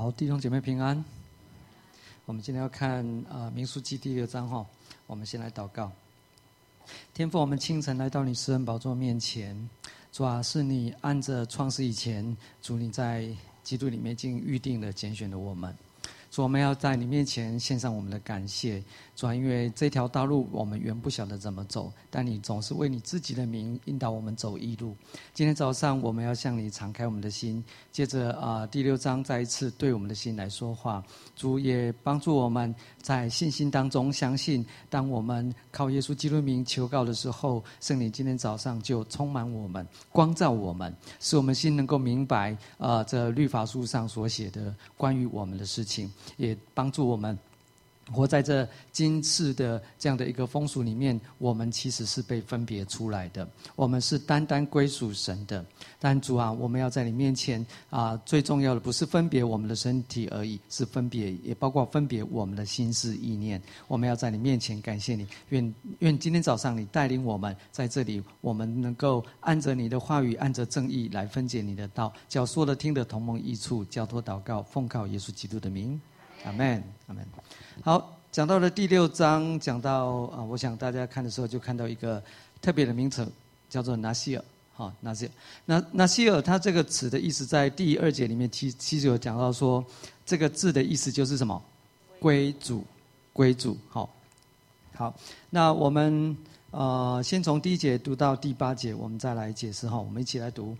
好，弟兄姐妹平安。我们今天要看民数记第6章哈。我们先来祷告。天父，我们清晨来到你施恩宝座面前，主啊，是你按着创世以前，主你在基督里面已经预定了拣选的我们。主，我们要在你面前献上我们的感谢。主啊，因为这条道路我们原不晓得怎么走，但你总是为你自己的名引导我们走义路。今天早上我们要向你敞开我们的心，接着第6章再一次对我们的心来说话。主也帮助我们在信心当中相信，当我们靠耶稣基督的名求告的时候，圣灵今天早上就充满我们，光照我们，使我们心能够明白这律法书上所写的关于我们的事情，也帮助我们活在这今世的这样的一个风俗里面，我们其实是被分别出来的，我们是单单归属神的。但主啊，我们要在你面前最重要的不是分别我们的身体而已，是分别，也包括分别我们的心思意念。我们要在你面前感谢你，愿今天早上你带领我们在这里，我们能够按着你的话语，按着正义来分解你的道，叫说的听的同蒙益处。交托祷告，奉靠耶稣基督的名，阿们，阿们。好，讲到了第6章，讲到我想大家看的时候就看到一个特别的名词，叫做拿西尔。拿西尔，它这个词的意思在第2节里面其实有讲到说，这个字的意思就是什么？归主，归主。好，那我们先从第1节读到第8节，我们再来解释哈。我们一起来读。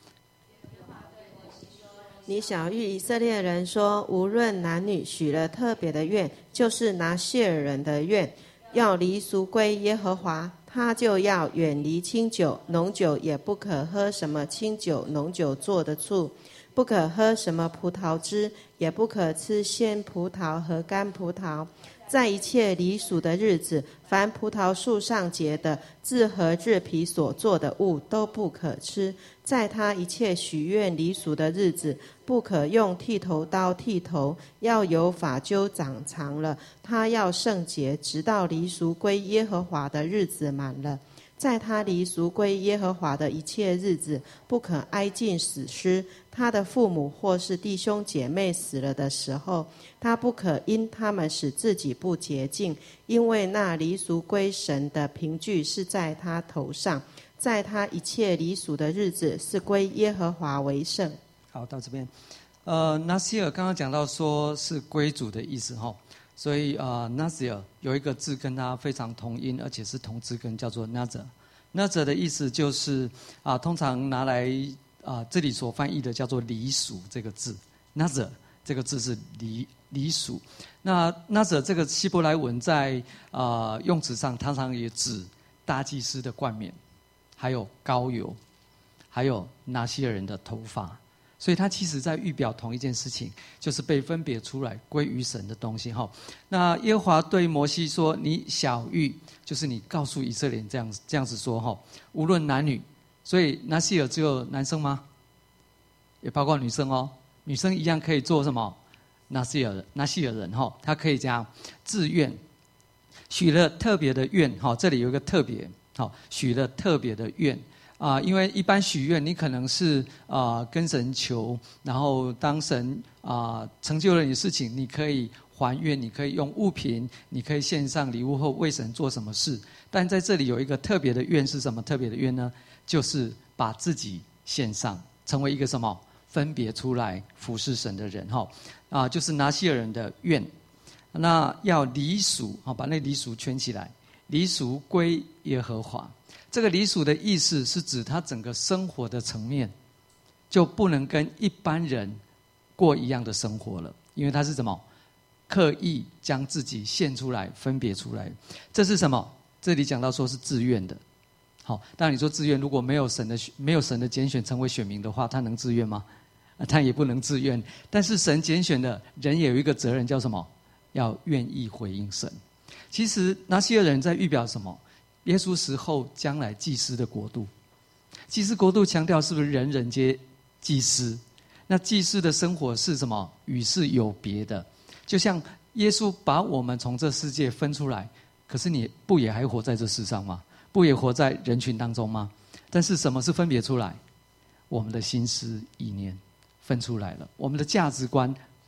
你晓谕以色列人说，无论男女许了特别的愿，就是拿西尔人的愿，要离俗归耶和华，他就要远离清酒、浓酒，也不可喝什么清酒、浓酒做的醋，不可喝什么葡萄汁，也不可吃鲜葡萄和干葡萄。在一切离俗的日子，凡葡萄树上结的自和制皮所做的物都不可吃。在他一切许愿离俗的日子，不可用剃头刀剃头，要有发揪长长了，他要圣洁，直到离俗归耶和华的日子满了。在他离俗归耶和华的一切日子，不可挨近死尸。他的父母或是弟兄姐妹死了的时候，他不可因他们使自己不洁净，因为那离俗归神的凭据是在他头上。在他一切离俗的日子，是归耶和华为圣。 好，到这边，拿西尔刚刚讲到说是归主的意思哈。所以Nazir 有一个字跟它非常同音，而且是同字根，叫做 Nazir。Nazir 的意思就是通常拿来这里所翻译的叫做离俗这个字。Nazir 这个字是离俗。那 Nazir 这个希伯来文在用词上，常常也指大祭司的冠冕，还有膏油，还有拿西尔人的头发。所以他其实在预表同一件事情，就是被分别出来归于神的东西。那耶和华对摩西说，你晓谕，就是你告诉以色列人这样子说，无论男女。所以拿西尔只有男生吗？也包括女生哦，女生一样可以做什么？拿西尔人他可以这样自愿许了特别的愿。这里有一个特别，许了特别的愿。因为一般许愿，你可能是跟神求，然后当神成就了你的事情，你可以还愿，你可以用物品，你可以献上礼物后为神做什么事。但在这里有一个特别的愿，是什么特别的愿呢？就是把自己献上，成为一个什么分别出来服侍神的人就是拿西尔人的愿。那要离俗，把那离俗圈起来，离俗归耶和华。这个离俗的意思是指他整个生活的层面就不能跟一般人过一样的生活了，因为他是什么？刻意将自己献出来，分别出来。这是什么？这里讲到说是自愿的。好，当然你说自愿，如果没有神的拣选成为选民的话，他能自愿吗？他也不能自愿。但是神拣选的人也有一个责任，叫什么？要愿意回应神。其实拿西尔人在预表什么？耶稣死后将来祭司的国度。祭司国度强调是不是人人皆祭司？那祭司的生活是什么？与世有别的。就像耶稣把我们从这世界分出来，可是你不也还活在这世上吗？不也活在人群当中吗？但是什么是分别出来？我们的心思意念分出来了，我们的价值观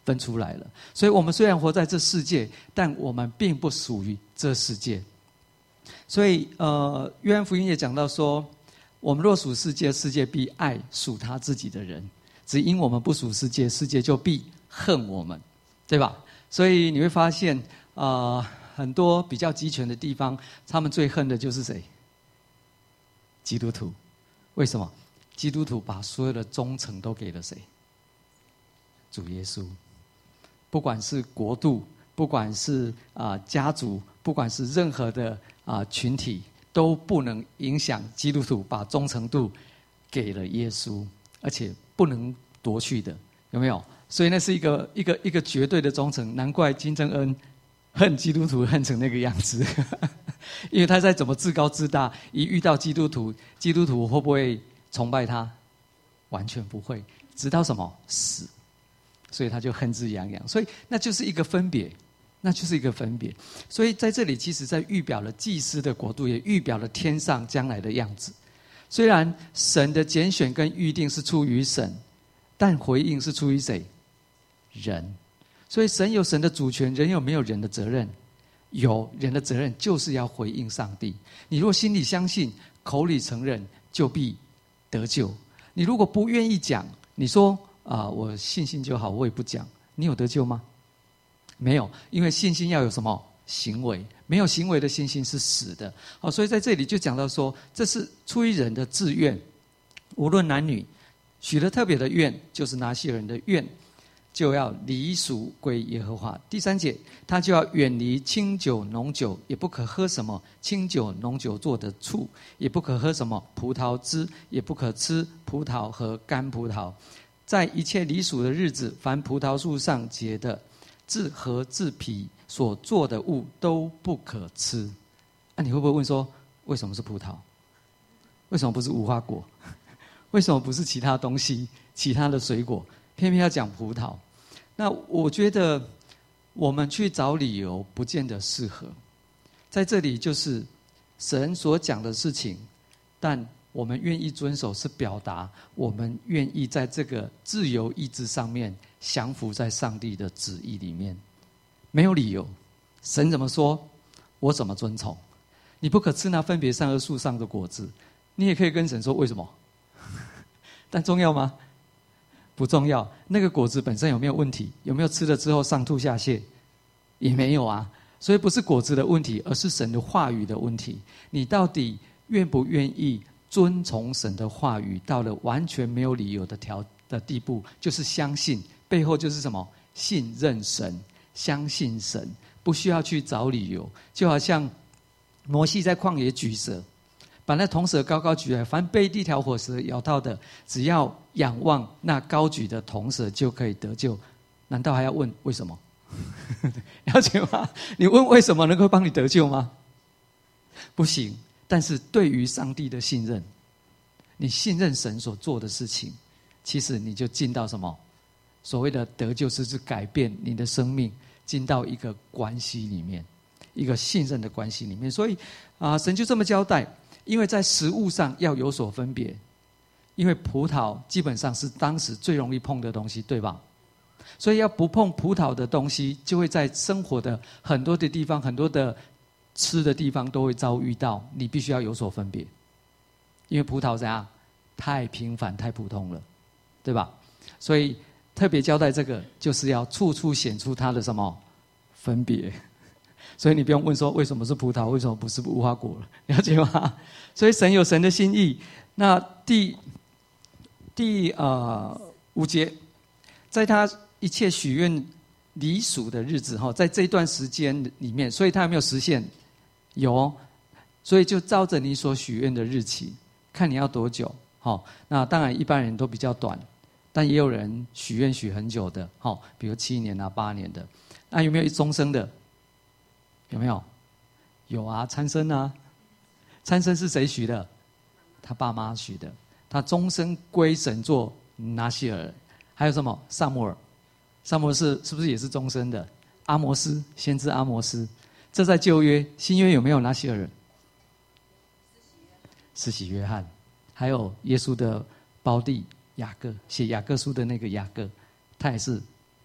分出来了。所以我们虽然活在这世界，但我们并不属于这世界。所以约翰福音也讲到说，我们若属世界，世界必爱属他自己的人；只因我们不属世界，世界就必恨我们，对吧？所以你会发现很多比较集权的地方，他们最恨的就是谁？基督徒。为什么？基督徒把所有的忠诚都给了谁？主耶稣。不管是国度，不管是家族，不管是任何的群体，都不能影响基督徒把忠诚度给了耶稣，而且不能夺去的，有没有？所以那是一个绝对的忠诚。难怪金正恩恨基督徒恨成那个样子，因为他再怎么自高自大，一遇到基督徒，基督徒会不会崇拜他？完全不会，直到什么死。所以他就恨之洋洋，所以那就是一个分别，那就是一个分别。所以在这里，其实在预表了祭司的国度，也预表了天上将来的样子。虽然神的拣选跟预定是出于神，但回应是出于谁？人。所以神有神的主权，人有没有人的责任？有，人的责任就是要回应上帝。你如果心里相信，口里承认，就必得救。你如果不愿意讲，你说我信心就好，我也不讲，你有得救吗？没有，因为信心要有什么行为？没有行为的信心是死的。所以在这里就讲到说，这是出于人的自愿，无论男女，许了特别的愿，就是拿西尔人的愿，就要离俗归耶和华。第3节，他就要远离清酒浓酒，也不可喝什么清酒浓酒做的醋，也不可喝什么葡萄汁，也不可吃葡萄和干葡萄。在一切离俗的日子，凡葡萄树上结的自核自皮所做的物都不可吃。你会不会问说，为什么是葡萄？为什么不是无花果？为什么不是其他东西、其他的水果？偏偏要讲葡萄？那我觉得我们去找理由不见得适合。在这里就是神所讲的事情，但我们愿意遵守，是表达我们愿意在这个自由意志上面降服在上帝的旨意里面，没有理由。神怎么说，我怎么遵从。你不可吃那分别善恶树上的果子，你也可以跟神说为什么？但重要吗？不重要。那个果子本身有没有问题？有没有吃了之后上吐下泻？也没有啊。所以不是果子的问题，而是神的话语的问题。你到底愿不愿意遵从神的话语，到了完全没有理由的地步，就是相信，背后就是什么？信任神，相信神，不需要去找理由。就好像摩西在旷野举蛇，把那铜蛇高高举来，凡被一条火蛇咬到的，只要仰望那高举的铜蛇就可以得救。难道还要问为什么？了解吗？你问为什么能够帮你得救吗？不行。但是对于上帝的信任，你信任神所做的事情，其实你就进到什么？所谓的得救是改变你的生命，进到一个关系里面，一个信任的关系里面。所以神就这么交代，因为在食物上要有所分别，因为葡萄基本上是当时最容易碰的东西，对吧？所以要不碰葡萄的东西，就会在生活的很多的地方，很多的吃的地方都会遭遇到，你必须要有所分别。因为葡萄怎样？太平凡太普通了，对吧？所以特别交代这个，就是要处处显出它的什么分别。所以你不用问说为什么是葡萄，为什么不是无花果了，了解吗？所以神有神的心意。那第5节，在他一切许愿离俗的日子，在这一段时间里面，所以他有没有实现？有，所以就照着你所许愿的日期，看你要多久。那当然一般人都比较短，但也有人许愿许很久的，比如7年8年的。那有没有终生的？有没有？有啊，参生啊。参生是谁许的？他爸妈许的。他终身归神做拿西尔。还有什么？撒母耳。撒母耳是不是也是终身的？阿摩斯，先知阿摩斯。这在旧约。新约有没有拿西尔人？施洗约翰。还有耶稣的胞弟雅各，写雅各书的那个雅各，他也是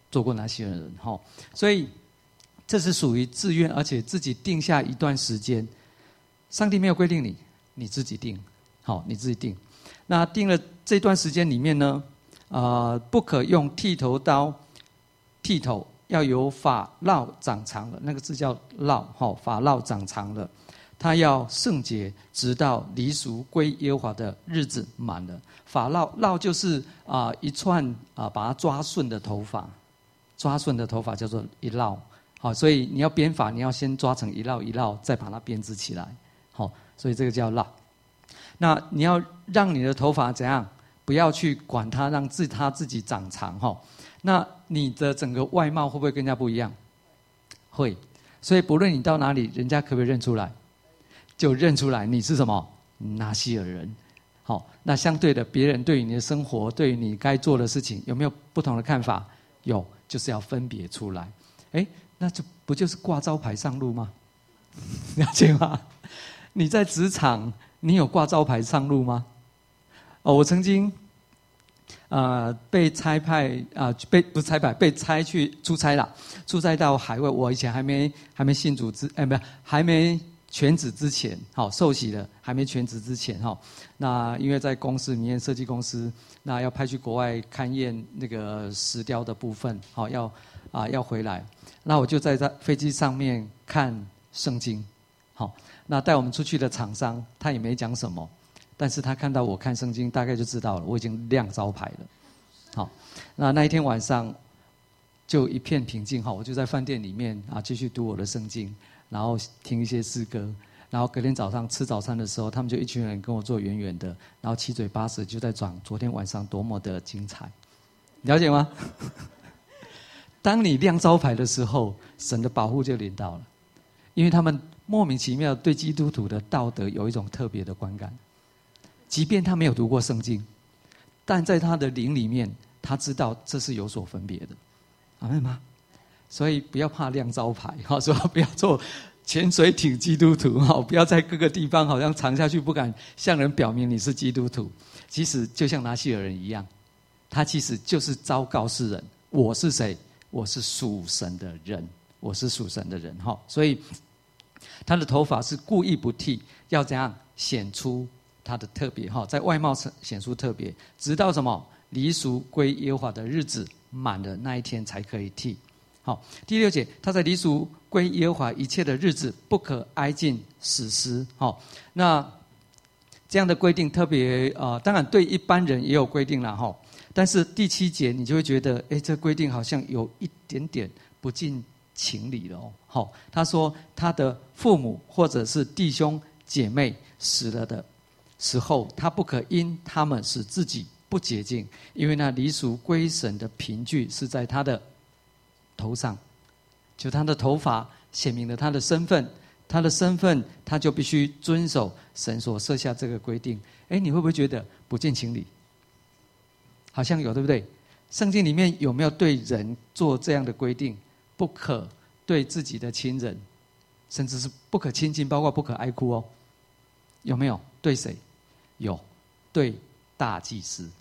做过拿西尔人哈。所以这是属于自愿，而且自己定下一段时间。上帝没有规定你，你自己定，好，你自己定。那定了这段时间里面呢，不可用剃头刀剃头，要有发烙长长了，那个字叫烙，哈，发烙长长了。他要圣洁，直到离俗归耶和华的日子满了。发烙就是一串把它抓顺的头发，抓顺的头发叫做一烙。好，所以你要编发，你要先抓成一烙一烙，再把它编织起来。好，所以这个叫烙。那你要让你的头发怎样？不要去管它，让它自己长长哈。那你的整个外貌会不会跟人家不一样？会。所以不论你到哪里，人家可不可以认出来？就认出来你是什么拿西尔人。好，那相对的，别人对于你的生活，对于你该做的事情，有没有不同的看法？有，就是要分别出来。那这不就是挂招牌上路吗？了解吗？你在职场，你有挂招牌上路吗？我曾经被差派不是差派，被差去出差了，出差到海外。我以前还没信主还没全职之前，好，受洗了，还没全职之前哈。那因为在公司里面，设计公司，那要派去国外勘验那个石雕的部分，好，要回来。那我就在飞机上面看圣经，好，那带我们出去的厂商他也没讲什么，但是他看到我看圣经，大概就知道了，我已经亮招牌了。好，那一天晚上就一片平静哈，我就在饭店里面继续读我的圣经，然后听一些诗歌，然后隔天早上吃早餐的时候，他们就一群人跟我坐远远的，然后七嘴八舌就在讲昨天晚上多么的精彩，了解吗？当你亮招牌的时候，神的保护就临到了，因为他们莫名其妙对基督徒的道德有一种特别的观感，即便他没有读过圣经，但在他的灵里面，他知道这是有所分别的，阿们吗？所以不要怕亮招牌，说不要做潜水艇基督徒，不要在各个地方好像藏下去，不敢向人表明你是基督徒。其实就像拿西尔人一样，他其实就是昭告世人，我是谁？我是属神的人，我是属神的人。所以他的头发是故意不剃，要怎样显出他的特别，在外貌显出特别，直到什么离俗归耶和华的日子满了那一天才可以剃。好，第6节，他在离俗归耶和华一切的日子，不可挨近死尸。好，那这样的规定特别当然对一般人也有规定啦，哈。但是第7节你就会觉得，这规定好像有一点点不近情理了哦。好，他说他的父母或者是弟兄姐妹死了的时候，他不可因他们使自己不洁净，因为那离俗归神的凭据是在他的头上，就他的头发显明了他的身份，他的身份他就必须遵守神所设下这个规定。你会不会觉得不近情理？好像有，对不对？圣经里面有没有对人做这样的规定？不可对自己的亲人，甚至是不可亲近，包括不可哀哭哦。有没有？对谁？有，对大祭司。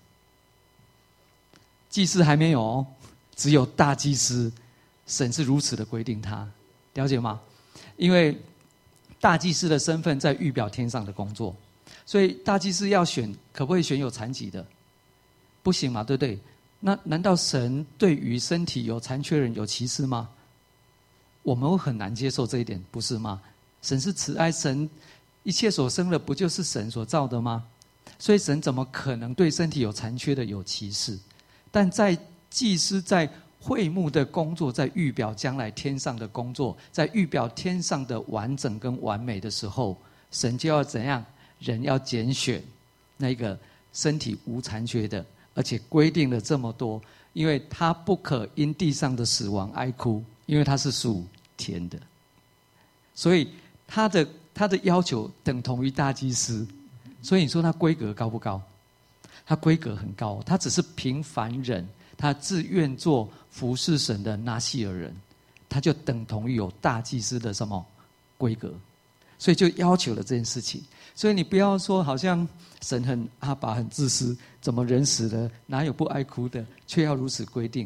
祭司还没有哦，只有大祭司，神是如此的规定他，了解吗？因为大祭司的身份在预表天上的工作，所以大祭司要选，可不可以选有残疾的？不行嘛，对不对？那难道神对于身体有残缺人有歧视吗？我们会很难接受这一点，不是吗？神是慈爱，神一切所生的不就是神所造的吗？所以神怎么可能对身体有残缺的有歧视？但在祭司在会幕的工作，在预表将来天上的工作，在预表天上的完整跟完美的时候，神就要怎样？人要拣选那个身体无残缺的，而且规定了这么多，因为他不可因地上的死亡哀哭，因为他是属天的，所以他的要求等同于大祭司。所以你说他规格高不高？他规格很高，他只是平凡人，他自愿做服侍神的拿西尔人，他就等同于有大祭司的什么规格，所以就要求了这件事情。所以你不要说好像神很阿爸很自私，怎么人死了哪有不哀哭的，却要如此规定。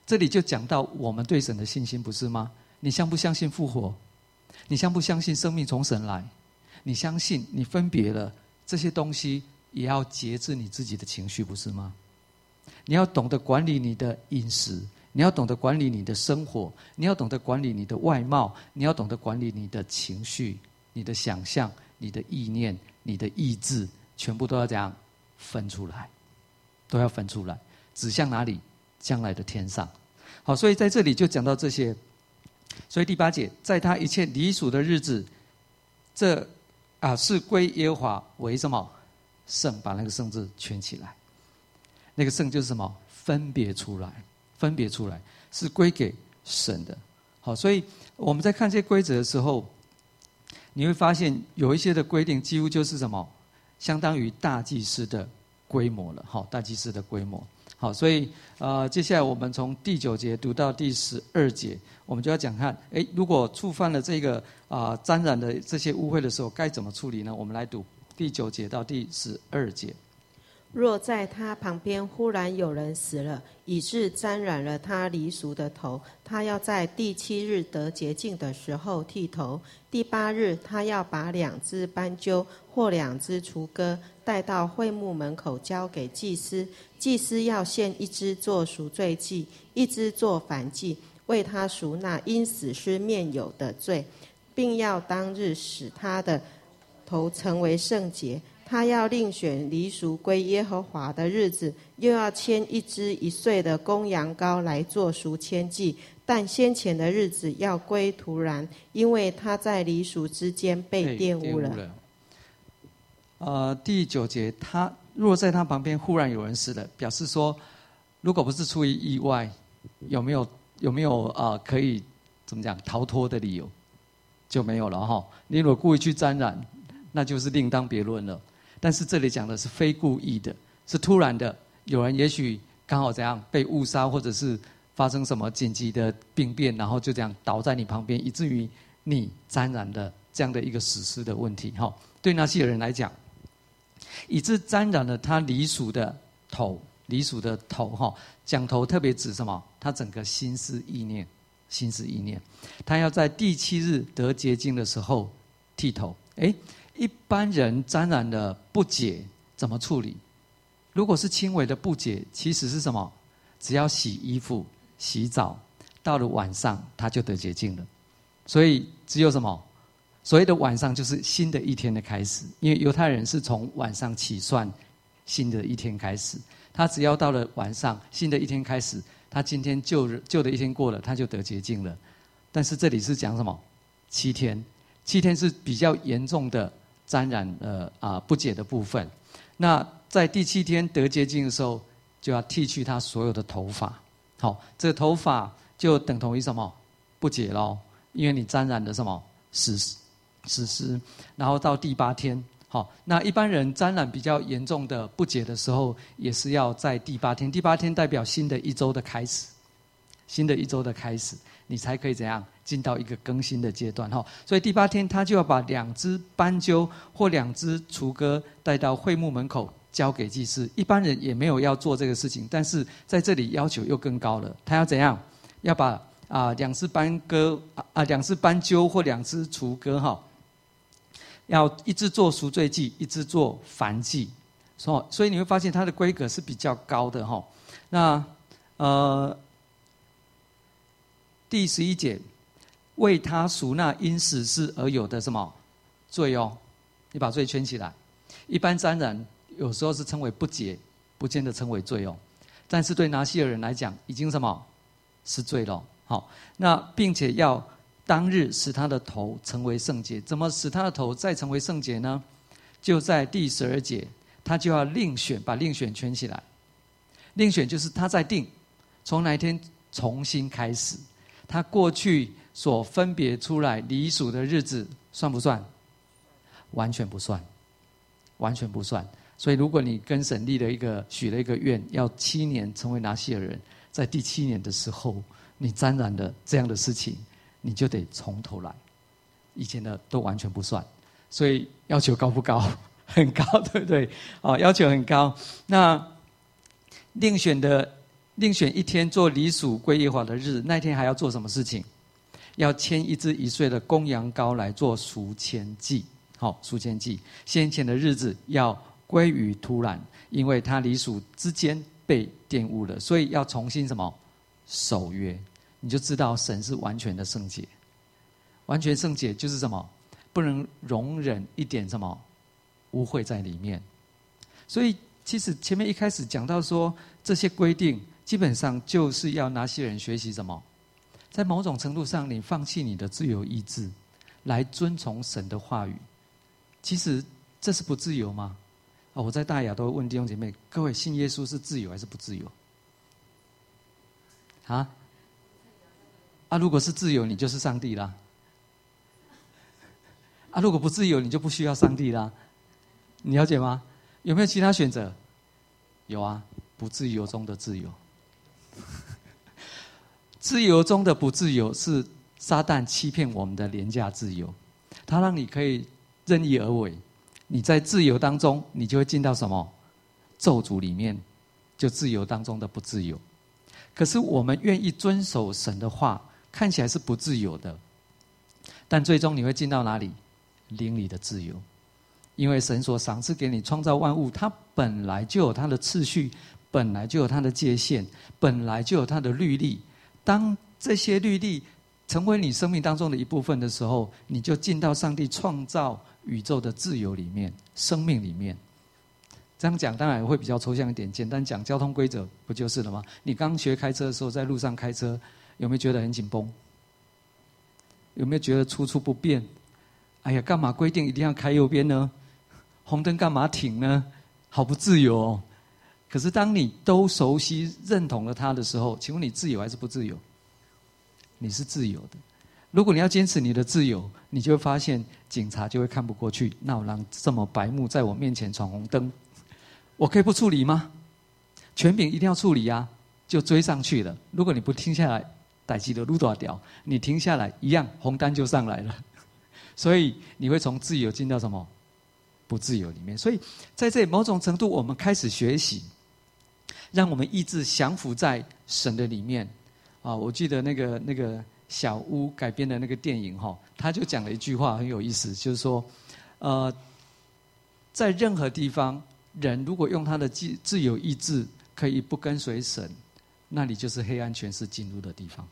这里就讲到我们对神的信心，不是吗？你相不相信复活？你相不相信生命从神来？你相信你分别了这些东西，也要节制你自己的情绪，不是吗？你要懂得管理你的饮食，你要懂得管理你的生活，你要懂得管理你的外貌，你要懂得管理你的情绪、你的想象、你的意念、你的意志，全部都要这样分出来，都要分出来，指向哪里？将来的天上。好，所以在这里就讲到这些。所以第8节，在他一切离属的日子，这是归耶和华为什么？圣，把那个圣字圈起来。那个圣就是什么？分别出来，分别出来是归给神的。好，所以我们在看这些规则的时候，你会发现有一些的规定几乎就是什么？相当于大祭司的规模了。好，大祭司的规模。好，所以接下来我们从第9节读到第12节，我们就要讲看，如果触犯了这个沾染的这些污秽的时候，该怎么处理呢？我们来读第9节到第12节。 若在他旁边忽然有人死了，以致沾染了他离俗的头，他要在第7日得洁净的时候剃头。第8日，他要把2只斑鸠或2只雏鸽带到会幕门口交给祭司。祭司要献1只做赎罪祭，1只做燔祭，为他赎那因死尸面有的罪，并要当日使他的头成为圣洁。他要另选离赎归耶和华的日子，又要牵1只1岁的公羊羔来做赎愆祭。但先前的日子要归突然，因为他在离赎之间被玷污了。 第9节，他若在他旁边忽然有人死了，表示说，如果不是出于意外，有没有可以怎么讲逃脱的理由？就没有了哈。你如果故意去沾染，那就是另当别论了。但是这里讲的是非故意的，是突然的，有人也许刚好怎样被误杀，或者是发生什么紧急的病变，然后就这样倒在你旁边，以至于你沾染了这样的一个死尸的问题。对那些人来讲，以致沾染了他离属的头，离属的头讲头特别指什么？他整个心思意念，心思意念，他要在第7日得洁净的时候剃头。一般人沾染了不洁怎么处理？如果是轻微的不洁，其实是什么？只要洗衣服、洗澡，到了晚上他就得洁净了。所以只有什么？所谓的晚上就是新的一天的开始，因为犹太人是从晚上起算新的一天开始。他只要到了晚上，新的一天开始，他今天旧的一天过了，他就得洁净了。但是这里是讲什么？7天，7天是比较严重的沾染不洁的部分。那在第7天得洁净的时候，就要剃去他所有的头发。好，这个头发就等同于什么？不洁咯，因为你沾染了什么？死尸。然后到第8天，好，那一般人沾染比较严重的不洁的时候，也是要在第8天。第8天代表新的一周的开始，新的一周的开始，你才可以怎样进到一个更新的阶段。所以第8天他就要把2只斑鸠或2只雏鸽带到会幕门口交给祭司。一般人也没有要做这个事情，但是在这里要求又更高了，他要怎样？要把2只2只斑鸠或2只雏鸽要1只做赎罪祭，1只做燔祭。所以你会发现它的规格是比较高的。那第11节，为他赎那因死尸而有的什么罪你把罪圈起来。一般沾染有时候是称为不洁，不见得称为罪但是对拿西尔人来讲，已经什么是罪了。好，那并且要当日使他的头成为圣洁。怎么使他的头再成为圣洁呢？就在第12节，他就要另选，把另选圈起来。另选就是他在定，从哪一天重新开始。他过去所分别出来离属的日子算不算？完全不算，完全不算。所以如果你跟神许了一个愿，要7年成为拿西尔人，在第7年的时候，你沾染了这样的事情，你就得从头来，以前的都完全不算。所以要求高不高？很高，对不对？要求很高。那另选的另选一天做离属归耶和华的日，那天还要做什么事情？要牵一只1岁的公羊羔来做赎愆祭。好，赎愆祭，先前的日子要归于突然，因为他离属之间被玷污了，所以要重新什么守约。你就知道神是完全的圣洁，完全圣洁就是什么？不能容忍一点什么污秽在里面。所以其实前面一开始讲到说，这些规定基本上就是要拿西人学习什么？在某种程度上，你放弃你的自由意志，来遵从神的话语。其实这是不自由吗？我在大雅都问弟兄姐妹：各位信耶稣是自由还是不自由？如果是自由，你就是上帝啦。如果不自由，你就不需要上帝啦。你了解吗？有没有其他选择？有啊，不自由中的自由。自由中的不自由是撒旦欺骗我们的廉价自由，他让你可以任意而为。你在自由当中，你就会进到什么咒诅里面，就自由当中的不自由。可是我们愿意遵守神的话，看起来是不自由的，但最终你会进到哪里？灵里的自由。因为神所赏赐给你创造万物，它本来就有它的次序，本来就有它的界限，本来就有它的律例。当这些律例成为你生命当中的一部分的时候，你就进到上帝创造宇宙的自由里面，生命里面。这样讲当然会比较抽象一点，简单讲交通规则不就是了吗？你刚学开车的时候，在路上开车，有没有觉得很紧绷？有没有觉得处处不便？哎呀，干嘛规定一定要开右边呢？红灯干嘛停呢？好不自由哦。可是当你都熟悉认同了它的时候，请问你自由还是不自由？你是自由的。如果你要坚持你的自由，你就会发现警察就会看不过去，那我让这么白目在我面前闯红灯，我可以不处理吗？权柄一定要处理啊，就追上去了。如果你不停下来，逮起的路多屌，你停下来一样红单就上来了。所以你会从自由进到什么不自由里面。所以在这里某种程度我们开始学习，让我们意志降服在神的里面。我记得那个小屋改编的那个电影他就讲了一句话很有意思，就是说在任何地方，人如果用他的自由意志可以不跟随神，那里就是黑暗权势进入的地方。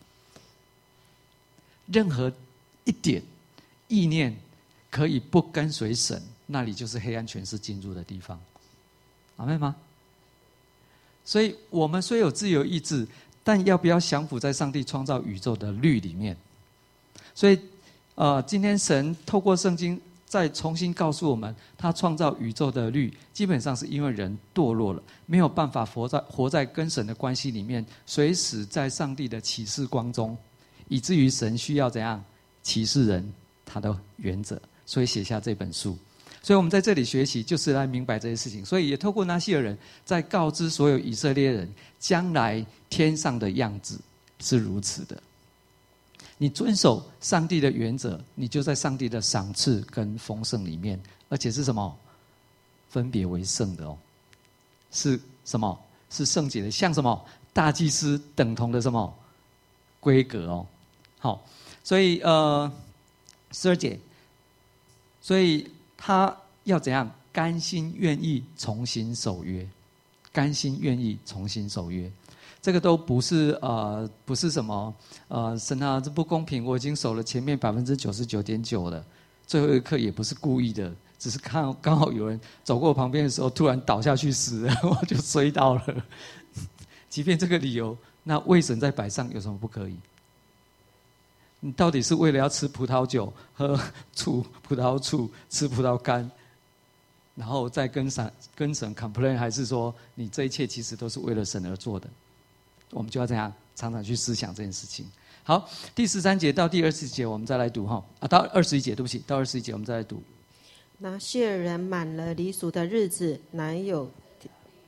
任何一点意念可以不跟随神，那里就是黑暗权势进入的地方。阿们吗？所以我们虽有自由意志，但要不要降服在上帝创造宇宙的律里面？所以今天神透过圣经再重新告诉我们，他创造宇宙的律基本上是因为人堕落了，没有办法活在跟神的关系里面，随时在上帝的启示光中，以至于神需要怎样启示人他的原则，所以写下这本书。所以我们在这里学习，就是来明白这些事情。所以也透过拿西尔人，在告知所有以色列人，将来天上的样子是如此的。你遵守上帝的原则，你就在上帝的赏赐跟丰盛里面，而且是什么？分别为圣的哦。是什么？是圣洁的，像什么？大祭司等同的什么规格哦。好，所以12节，所以他要怎样？甘心愿意重新守约，甘心愿意重新守约。这个都不是什么神啊，这不公平！我已经守了前面99.9%了，最后一刻也不是故意的，只是刚好有人走过我旁边的时候，突然倒下去死了，我就摔到了。即便这个理由，那为神在摆上有什么不可以？你到底是为了要吃葡萄酒、喝葡萄醋、吃葡萄干，然后再跟神 complain， 还是说你这一切其实都是为了神而做的？我们就要这样常常去思想这件事情。好，第13节到第20节我们再来读到21节，对不起，到21节我们再来读。 拿西尔人满了离俗的日子，乃有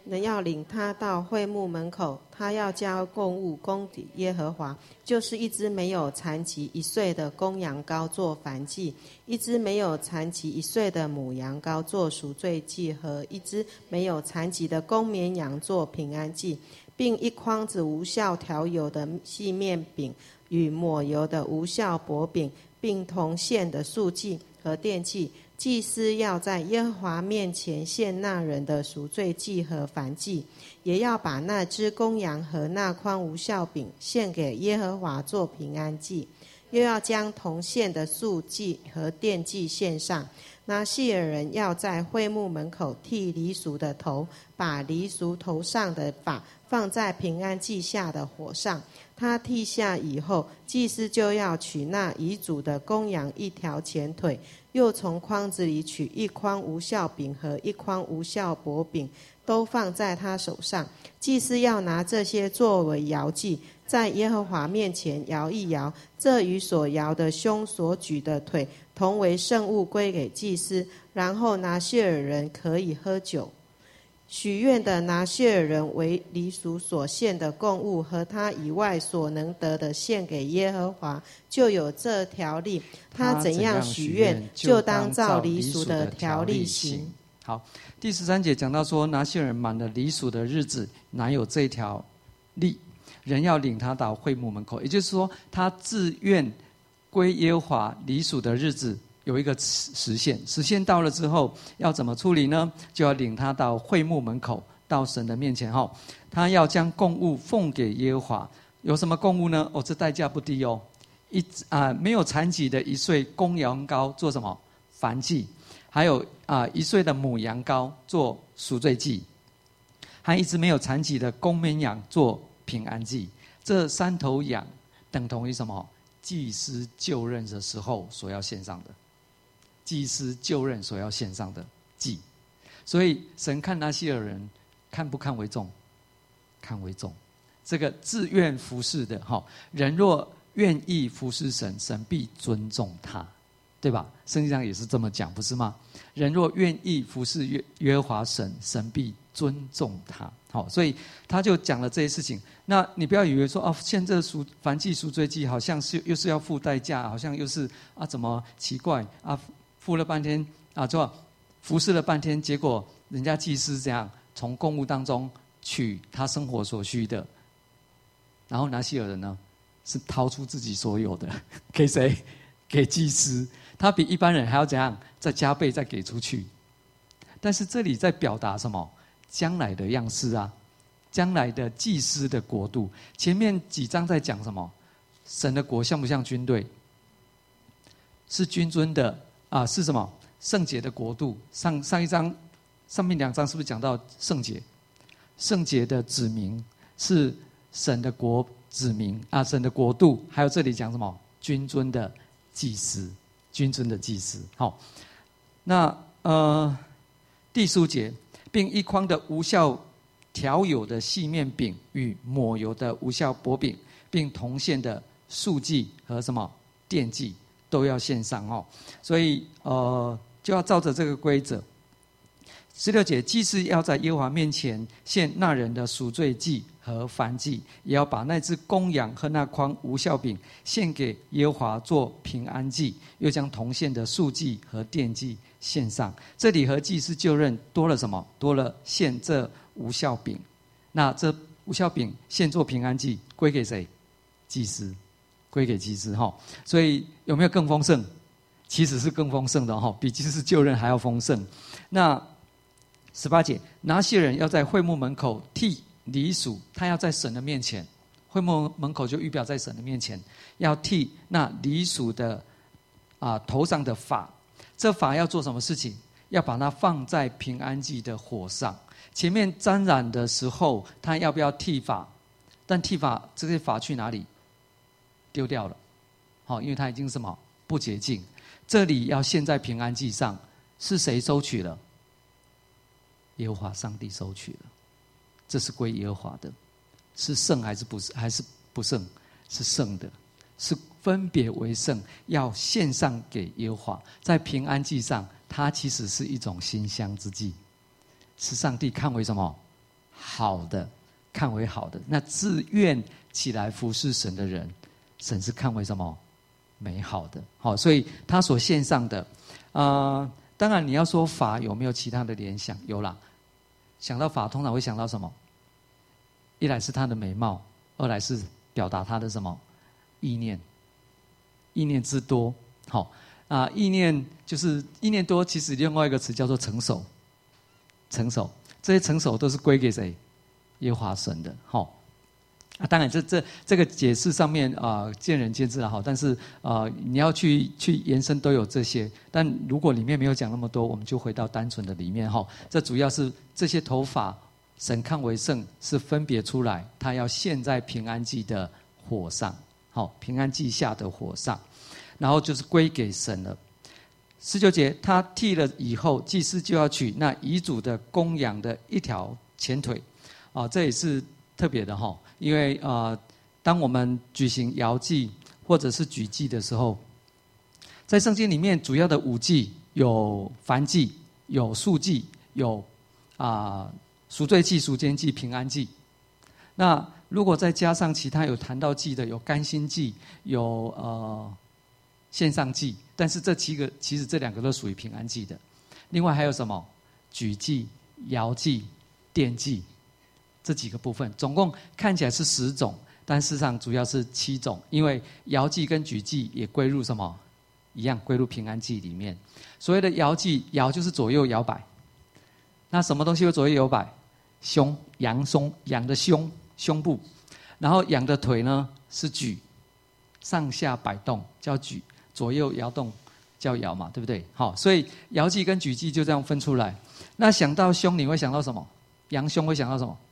人要领他到会幕门口，他要将供物供给耶和华，就是一只没有残疾1岁的公羊羔做燔祭，一只没有残疾1岁的母羊羔做赎罪祭，和一只没有残疾的公绵羊做平安祭，并1筐子无酵调油的细面饼与抹油的无酵薄饼，并同献的素祭和奠祭。祭司要在耶和华面前献那人的赎罪祭和燔祭，也要把那只公羊和那筐无酵饼献给耶和华做平安祭，又要将同献的素祭和奠祭献上。拿细尔人要在会幕门口剃离俗的头，把离俗头上的发放在平安祭下的火上。他剃下以后，祭司就要取那已煮的公羊1条前腿，又从筐子里取1筐无酵饼和1筐无酵薄饼，都放在他手上。祭司要拿这些作为摇祭，在耶和华面前摇一摇，这与所摇的胸所举的腿同为圣物，归给祭司。然后拿细尔人可以喝酒。许愿的拿细尔人为离俗所献的供物和他以外所能得的献给耶和华，就有这条例。他怎样许愿，就当照离俗的条例行。 好，第13节讲到说，拿细尔人满了离俗的日子，哪有这条例？人要领他到会幕门口，也就是说，他自愿归耶和华离俗的日子有一个时限，时限到了之后要怎么处理呢？就要领他到会幕门口，到神的面前哈。他要将供物奉给耶和华。有什么供物呢？这代价不低哦。没有残疾的1岁公羊羔做什么？燔祭。还有1岁的母羊羔做赎罪祭，还一只没有残疾的公绵羊做平安祭。这3头羊等同于什么？祭司就任的时候所要献上的。祭司就任所要献上的祭，所以神看拿细尔人看不看为重？看为重。这个自愿服侍的人若愿意服侍神，神必尊重他，对吧？圣经上也是这么讲，不是吗？人若愿意服侍耶和华神，神必尊重他。所以他就讲了这些事情。那你不要以为说献这燔祭赎罪祭好像是又是要付代价，好像又是怎么奇怪付了半天就服侍了半天，结果人家祭司这样从供物当中取他生活所需的，然后拿细尔人呢是掏出自己所有的给谁？给祭司。他比一般人还要怎样？再加倍再给出去。但是这里在表达什么？将来的样式将来的祭司的国度。前面几章在讲什么？神的国像不像军队？是君尊的是什么？圣洁的国度。上一章上面2章是不是讲到圣洁？圣洁的子民是神的国子民神的国度。还有这里讲什么？君尊的祭司。君尊的祭司。好，那第15节，并1筐的无酵调油的细面饼与抹油的无酵薄饼，并同献的素祭和什么奠祭都要献上所以就要照着这个规则。16节，祭司要在耶和华面前献那人的赎罪祭和燔祭，也要把那只公羊和那筐无酵饼献给耶和华做平安祭，又将同献的素祭和奠祭献上。这里和祭司就任多了什么？多了献这无酵饼。那这无酵饼献做平安祭，归给谁？祭司，归给祭司所以有没有更丰盛？其实是更丰盛的比祭司就任还要丰盛。那18节，拿细尔人要在会幕门口剃离俗，他要在神的面前，会幕门口就预表在神的面前，要剃那离俗的头上的发。这发要做什么事情？要把它放在平安祭的火上。前面沾染的时候，他要不要剃发？但剃发这些发去哪里？丢掉了，因为它已经什么不洁净。这里要献在平安祭上，是谁收取了？耶和华上帝收取了。这是归耶和华的，是圣还是不圣？是圣的，是分别为圣，要献上给耶和华。在平安祭上，它其实是一种馨香之祭，是上帝看为什么好的，看为好的。那自愿起来服侍神的人，神是看为什么？美好的。好，所以他所献上的，当然你要说法有没有其他的联想？有啦。想到法，通常会想到什么？一来是他的美貌，二来是表达他的什么？意念。意念之多。好，意念就是意念多，其实另外一个词叫做成熟。成熟，这些成熟都是归给谁？耶和华神的。好，当然这个解释上面见仁见智了。好，但是你要去延伸都有这些。但如果里面没有讲那么多，我们就回到单纯的里面。哈，这主要是这些头发神看为圣，是分别出来，他要献在平安祭的火上。好，平安祭下的火上，然后就是归给神了。19节，他剃了以后，祭司就要取那遗嘱的公羊的一条前腿。这也是特别的哈，因为当我们举行摇祭或者是举祭的时候，在圣经里面主要的5祭有燔祭、有素祭、有赎罪祭、赎愆祭、平安祭。那如果再加上其他有谈到祭的，有甘心祭，有献上祭，但是这7个其实这2个都属于平安祭的。另外还有什么？举祭、摇祭、奠祭，这几个部分，总共看起来是10种，但事实上主要是7种，因为摇祭跟举祭也归入什么？一样归入平安祭里面。所谓的摇祭，摇就是左右摇摆。那什么东西会左右摇摆？羊的胸部，然后羊的腿呢是举，上下摆动叫举，左右摇动叫摇嘛，对不对？好，所以摇祭跟举祭就这样分出来。那想到胸，你会想到什么？羊胸会想到什么？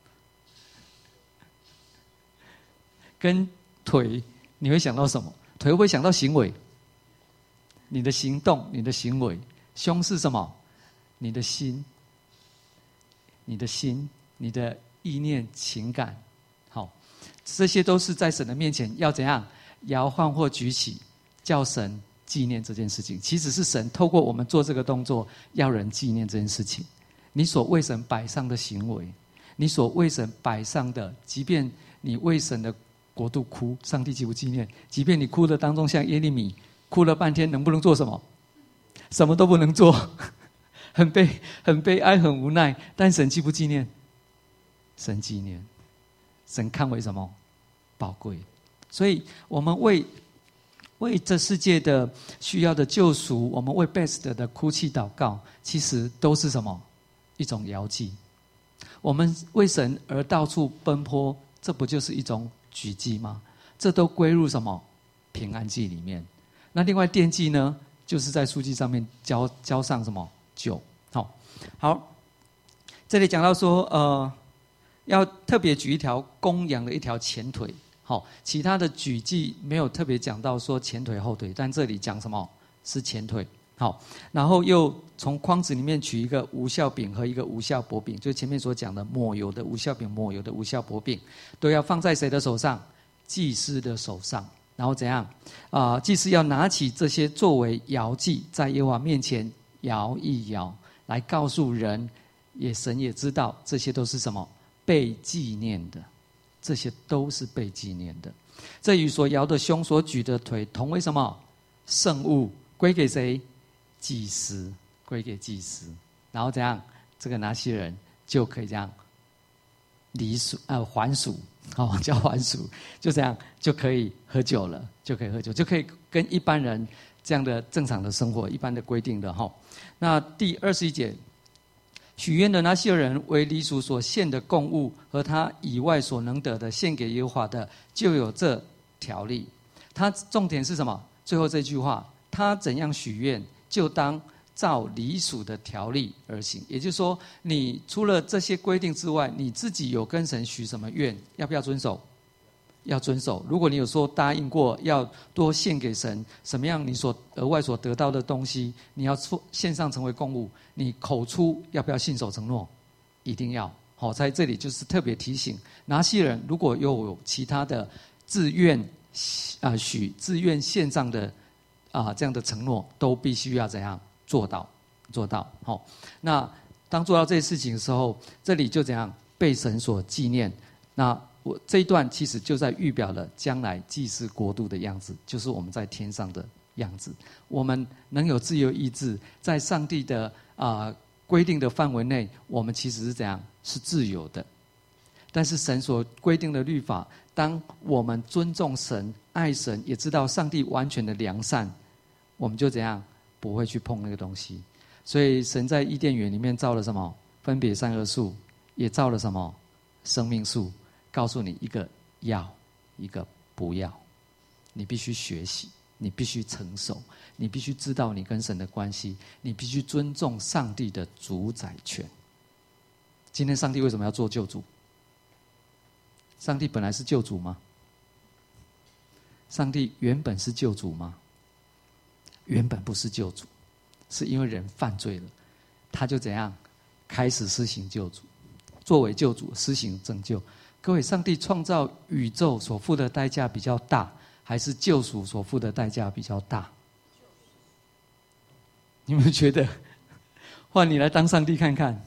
跟腿你会想到什么？腿会不会想到行为？你的行动，你的行为。胸是什么？你的心，你的意念、情感。好，这些都是在神的面前要怎样摇晃或举起，叫神纪念这件事情。其实是神透过我们做这个动作，要人纪念这件事情。你所为神摆上的行为，你所为神摆上的，即便你为神的国度哭，上帝岂不纪念？即便你哭的当中像耶利米哭了半天，能不能做什么？什么都不能做，很悲哀，很无奈。但神纪不纪念？神纪念，神看为什么？宝贵。所以我们为这世界的需要的救赎，我们为 best 的哭泣祷告，其实都是什么？一种摇祭。我们为神而到处奔波，这不就是一种举祭吗？这都归入什么？平安祭里面。那另外奠祭呢，就是在书记上面浇上什么酒。好，这里讲到说，要特别举一条公羊的一条前腿。好，其他的举祭没有特别讲到说前腿后腿，但这里讲什么？是前腿。好，然后又从筐子里面取一个无酵饼和一个无酵薄饼，就是前面所讲的抹油的无酵饼、抹油的无酵薄饼，都要放在谁的手上？祭司的手上。然后怎样？祭司要拿起这些作为摇祭，在耶和华面前摇一摇，来告诉人，神也知道这些都是什么？被纪念的，这些都是被纪念的。这与所摇的胸、所举的腿同为什么？圣物，归给谁？祭司，归给祭司。然后怎样？这个拿西人就可以这样还俗，叫还俗，就这样就可以喝酒了，就可以跟一般人这样的正常的生活，一般的规定的哈。那第21节，许愿的拿西尔人为离俗所献的供物和他以外所能得的献给耶和华的，就有这条例。他重点是什么？最后这句话，他怎样许愿，就当照离俗的条例而行。也就是说，你除了这些规定之外，你自己有跟神许什么愿，要不要遵守？要遵守。如果你有说答应过要多献给神，什么样你所额外所得到的东西，你要献上成为供物，你口出要不要信守承诺？一定要。好，在这里就是特别提醒拿西人，如果又有其他的自愿自愿献上的这样的承诺，都必须要怎样做到。好，那当做到这些事情的时候，这里就怎样被神所纪念。那我这一段其实就在预表了将来祭司国度的样子，就是我们在天上的样子。我们能有自由意志，在上帝的规定的范围内，我们其实是怎样？是自由的。但是神所规定的律法，当我们尊重神、爱神，也知道上帝完全的良善，我们就怎样？不会去碰那个东西。所以神在伊甸园里面造了什么？分别善恶树，也造了什么？生命树，告诉你一个要，一个不要。你必须学习，你必须成熟，你必须知道你跟神的关系，你必须尊重上帝的主宰权。今天上帝为什么要做救主？上帝本来是救主吗？上帝原本是救主吗？原本不是救主，是因为人犯罪了，他就怎样开始施行救主，作为救主施行拯救。各位，上帝创造宇宙所付的代价比较大，还是救赎所付的代价比较大？你们觉得？换你来当上帝看看，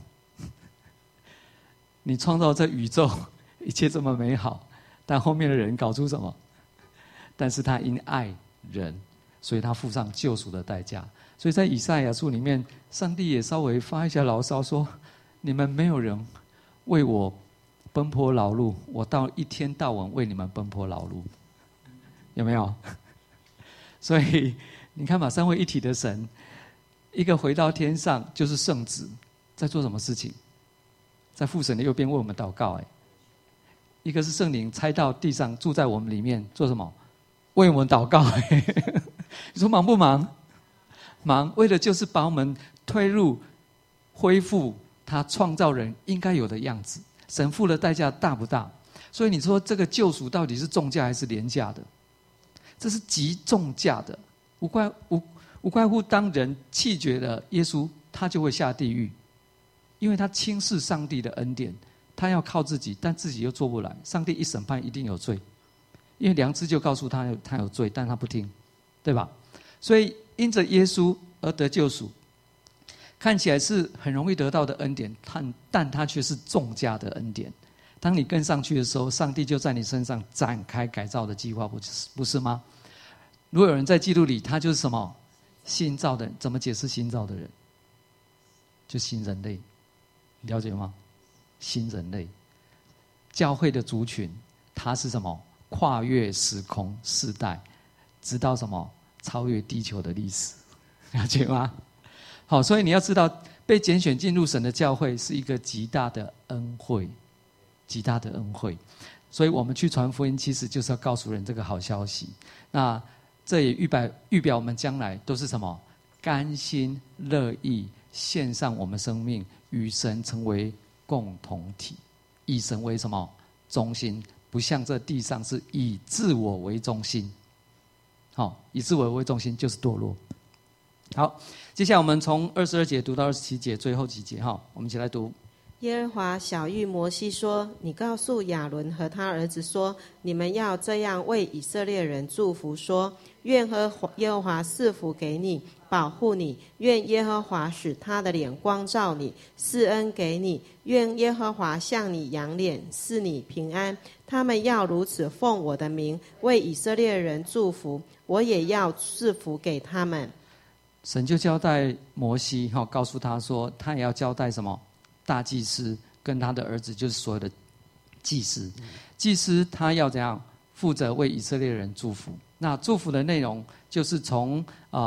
你创造这宇宙，一切这么美好，但后面的人搞出什么？但是他因爱人，所以他付上救赎的代价。所以在以赛亚书里面，上帝也稍微发一下牢骚说：你们没有人为我奔波劳碌，我到一天到晚为你们奔波劳碌，有没有？所以你看嘛，三位一体的神，一个回到天上就是圣子，在做什么事情？在父神的右边为我们祷告。一个是圣灵拆到地上住在我们里面，做什么？为我们祷告。你说忙不忙？忙，为的就是把我们推入恢复他创造人应该有的样子。神付的代价大不大？所以你说这个救赎到底是重价还是廉价的？这是极重价的，无怪乎当人弃绝了耶稣，他就会下地狱，因为他轻视上帝的恩典，他要靠自己，但自己又做不来。上帝一审判一定有罪，因为良知就告诉他有罪，但他不听，对吧？所以因着耶稣而得救赎，看起来是很容易得到的恩典，但它却是重价的恩典。当你跟上去的时候，上帝就在你身上展开改造的计划，不是吗？如果有人在基督里，他就是什么？新造的人。怎么解释新造的人？就新人类，了解吗？新人类。教会的族群，它是什么？跨越时空世代，直到什么？超越地球的历史，了解吗？好，所以你要知道，被拣选进入神的教会是一个极大的恩惠，极大的恩惠。所以我们去传福音，其实就是要告诉人这个好消息。那这也预表我们将来都是什么？甘心乐意献上我们生命，与神成为共同体，以神为什么中心？不像这地上是以自我为中心。好，以自我为中心就是堕落。好，接下来我们从22节读到27节，最后几节哈，我们一起来读。 耶和华晓谕摩西说：“你告诉亚伦和他儿子说，你们要这样为以色列人祝福说：愿耶和华赐福给你，保护你；愿耶和华使他的脸光照你，赐恩给你；愿耶和华向你扬脸，赐你平安。他们要如此奉我的名为以色列人祝福，我也要赐福给他们。” 神就交代摩西，告诉他说，他也要交代什么？大祭司跟他的儿子，就是所有的祭司。祭司他要怎样负责为以色列人祝福？那祝福的内容就是从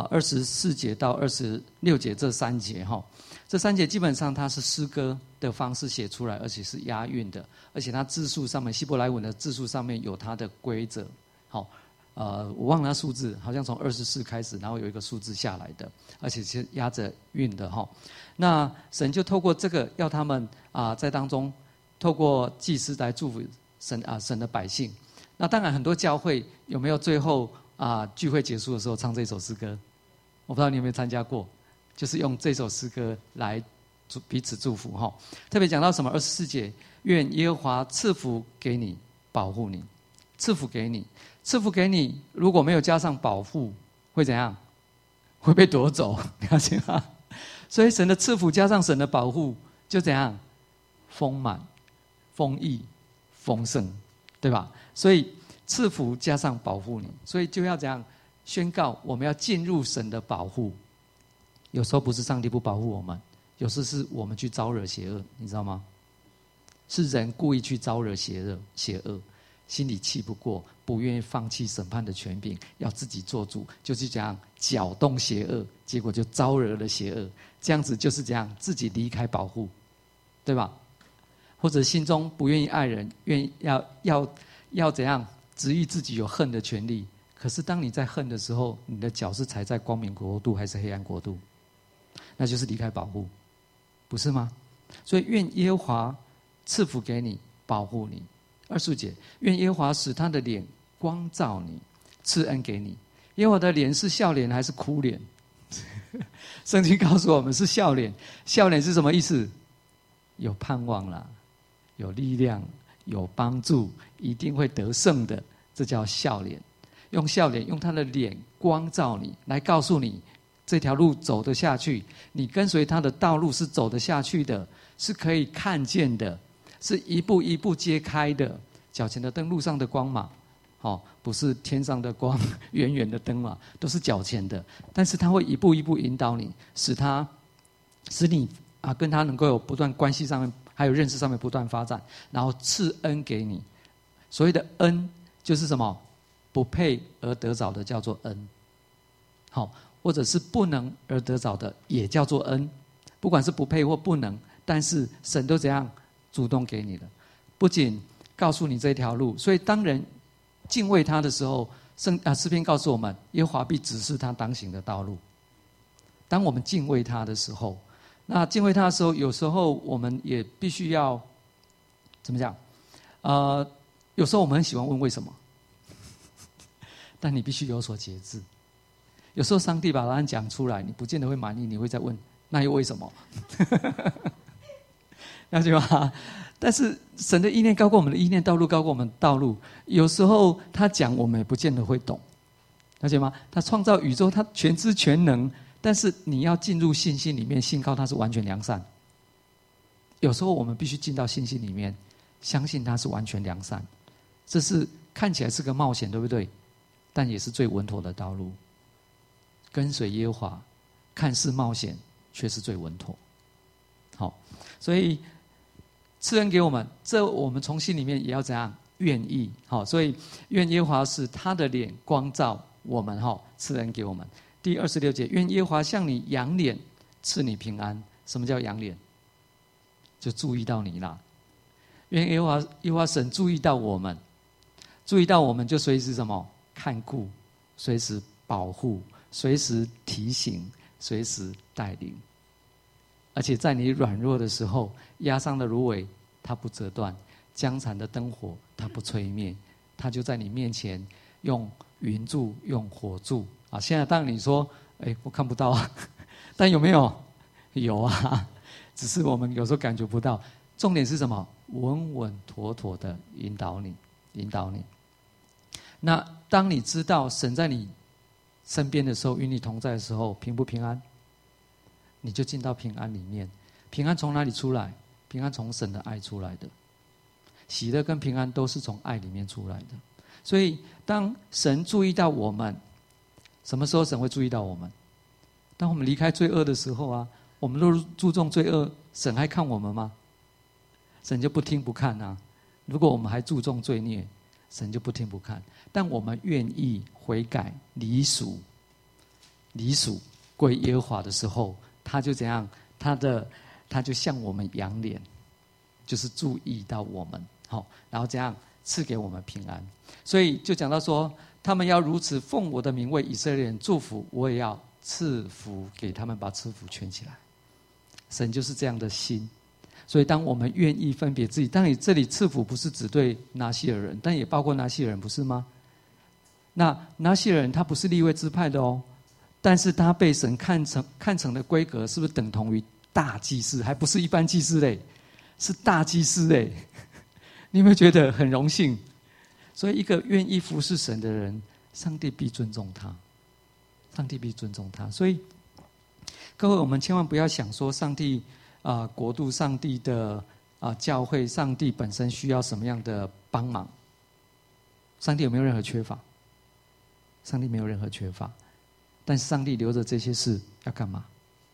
24节到26节这3节哈。这3节基本上它是诗歌的方式写出来，而且是押韵的，而且它字数上面希伯来文的字数上面有它的规则。好。我忘了数字，好像从24开始，然后有一个数字下来的，而且是押着韵的哈。那神就透过这个，要他们在当中，透过祭司来祝福神的百姓。那当然，很多教会有没有最后聚会结束的时候唱这首诗歌？我不知道你有没有参加过，就是用这首诗歌来彼此祝福哈。特别讲到什么24节，愿耶和华赐福给你，保护你，赐福给你。赐福给你，如果没有加上保护，会怎样？会被夺走，了解吗？所以神的赐福加上神的保护，就怎样？丰满， 丰裕、丰盛，对吧？所以赐福加上保护你，所以就要这样宣告，我们要进入神的保护。有时候不是上帝不保护我们，有时是我们去招惹邪恶，你知道吗？是人故意去招惹邪恶，心里气不过，不愿意放弃审判的权柄，要自己做主，就是这样搅动邪恶，结果就招惹了邪恶。这样子就是这样，自己离开保护，对吧？或者心中不愿意爱人，愿意要怎样执意自己有恨的权利。可是当你在恨的时候，你的脚是踩在光明国度还是黑暗国度？那就是离开保护，不是吗？所以愿耶和华赐福给你，保护你。25节，愿耶和华使他的脸光照你，赐恩给你。耶和华的脸是笑脸还是哭脸？圣经告诉我们是笑脸。笑脸是什么意思？有盼望啦，有力量，有帮助，一定会得胜的，这叫笑脸。用笑脸，用他的脸光照你，来告诉你这条路走得下去，你跟随他的道路是走得下去的，是可以看见的，是一步一步揭开的。脚前的灯，路上的光嘛，不是天上的光，远远的灯嘛，都是脚前的。但是他会一步一步引导你，使你跟他能够有不断关系上面，还有认识上面不断发展，然后赐恩给你。所谓的恩就是什么？不配而得着的叫做恩，或者是不能而得着的也叫做恩。不管是不配或不能，但是神都怎样主动给你了，不仅告诉你这条路。所以当人敬畏他的时候，诗篇告诉我们，耶和华必指示他当行的道路。当我们敬畏他的时候，那敬畏他的时候，有时候我们也必须要怎么讲？有时候我们很喜欢问为什么，但你必须有所节制。有时候上帝把答案讲出来，你不见得会满意，你会再问，那又为什么？了解吗？但是神的意念高过我们的意念，道路高过我们的道路。有时候他讲，我们也不见得会懂，了解吗？他创造宇宙，他全知全能，但是你要进入信心里面，信靠他是完全良善。有时候我们必须进到信心里面，相信他是完全良善。这是看起来是个冒险，对不对？但也是最稳妥的道路。跟随耶和华，看似冒险，却是最稳妥。好，所以赐恩给我们，这我们从心里面也要怎样愿意。好，所以愿耶和华使他的脸光照我们，赐恩给我们。第26节，愿耶和华向你扬脸，赐你平安。什么叫扬脸？就注意到你啦。愿耶和华神注意到我们，注意到我们就随时什么看顾，随时保护，随时提醒，随时带领。而且在你软弱的时候，压伤的芦苇它不折断，将残的灯火它不吹灭，它就在你面前用云柱，用火柱。现在当然你说，我看不到啊，但有没有？有啊，只是我们有时候感觉不到。重点是什么？稳稳妥妥的引导你。那当你知道神在你身边的时候，与你同在的时候，平不平安？你就进到平安里面。平安从哪里出来？平安从神的爱出来的。喜乐跟平安都是从爱里面出来的。所以当神注意到我们，什么时候神会注意到我们？当我们离开罪恶的时候啊，我们都注重罪恶，神还看我们吗？神就不听不看啊。如果我们还注重罪孽，神就不听不看。但我们愿意悔改离属归耶和华的时候，他就怎样？他就向我们扬脸，就是注意到我们，然后这样赐给我们平安。所以就讲到说，他们要如此奉我的名为以色列人祝福，我也要赐福给他们，把赐福圈起来。神就是这样的心。所以当我们愿意分别自己，当然这里赐福不是只对拿西尔人，但也包括拿西尔人，不是吗？那拿西尔人他不是利未支派的哦，但是他被神看成的规格，是不是等同于大祭司？还不是一般祭司嘞，是大祭司嘞。你有没有觉得很荣幸？所以一个愿意服侍神的人，上帝必尊重他，上帝必尊重他。所以各位，我们千万不要想说上帝国度、上帝的教会上帝本身需要什么样的帮忙？上帝有没有任何缺乏？上帝没有任何缺乏，但是上帝留着这些事要干嘛？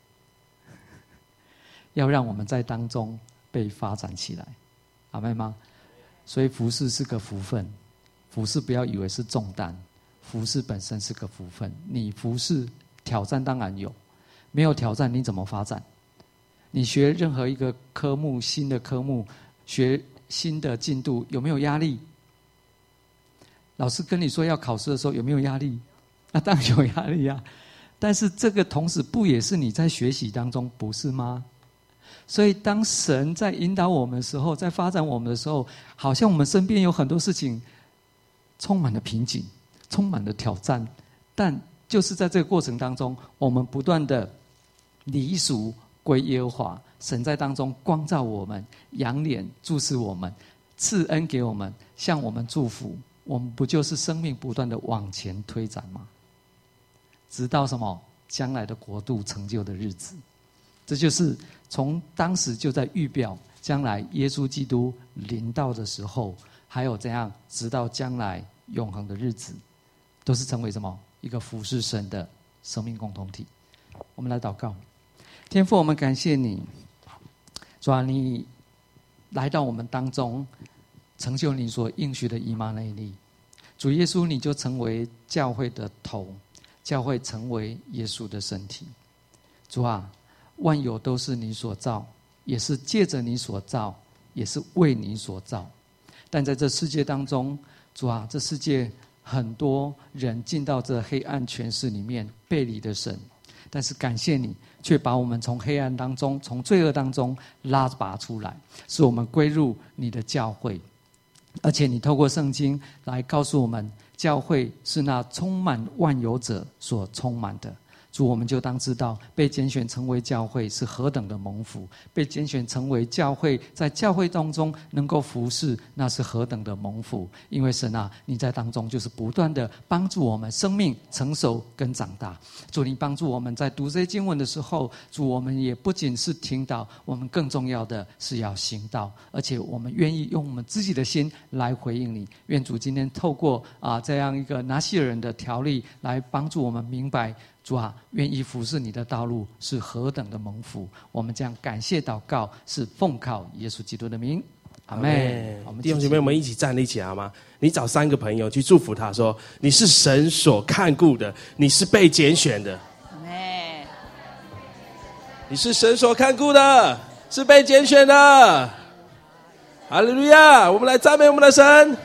要让我们在当中被发展起来，阿们吗？所以服事是个福分，服事不要以为是重担，服事本身是个福分。你服事挑战当然有，没有挑战你怎么发展？你学任何一个科目，新的科目，学新的进度，有没有压力？老师跟你说要考试的时候，有没有压力？那当然有压力啊。但是这个同时不也是你在学习当中，不是吗？所以当神在引导我们的时候，在发展我们的时候，好像我们身边有很多事情充满了瓶颈，充满了挑战，但就是在这个过程当中，我们不断的离俗归耶和华，神在当中光照我们，仰脸注视我们，赐恩给我们，向我们祝福，我们不就是生命不断的往前推展吗？直到什么？将来的国度成就的日子。这就是从当时就在预表将来耶稣基督临到的时候，还有怎样直到将来永恒的日子，都是成为什么？一个服侍神的生命共同体。我们来祷告。天父，我们感谢你，主啊，你来到我们当中，成就你所应许的以马内利。主耶稣，你就成为教会的头，教会成为耶稣的身体。主啊，万有都是你所造，也是借着你所造，也是为你所造。但在这世界当中，主啊，这世界很多人进到这黑暗权势里面，背离了神。但是感谢你，却把我们从黑暗当中，从罪恶当中拉拔出来，使我们归入你的教会。而且你透过圣经来告诉我们，教会是那充满万有者所充满的。主，我们就当知道，被拣选成为教会是何等的蒙福；被拣选成为教会，在教会当中能够服侍，那是何等的蒙福。因为神啊，你在当中就是不断的帮助我们生命成熟跟长大。主，你帮助我们在读这些经文的时候，主，我们也不仅是听到，我们更重要的是要行道，而且我们愿意用我们自己的心来回应你。愿主今天透过这样一个拿西尔人的条例，来帮助我们明白，主啊，愿意服侍你的道路是何等的蒙福。我们将感谢祷告，是奉靠耶稣基督的名，阿们。 弟兄姐妹，我们一起站立起来好吗？你找3个朋友去祝福他，说你是神所看顾的，你是被拣选的。你是神所看顾的，是被拣选的。哈利路亚！我们来赞美我们的神。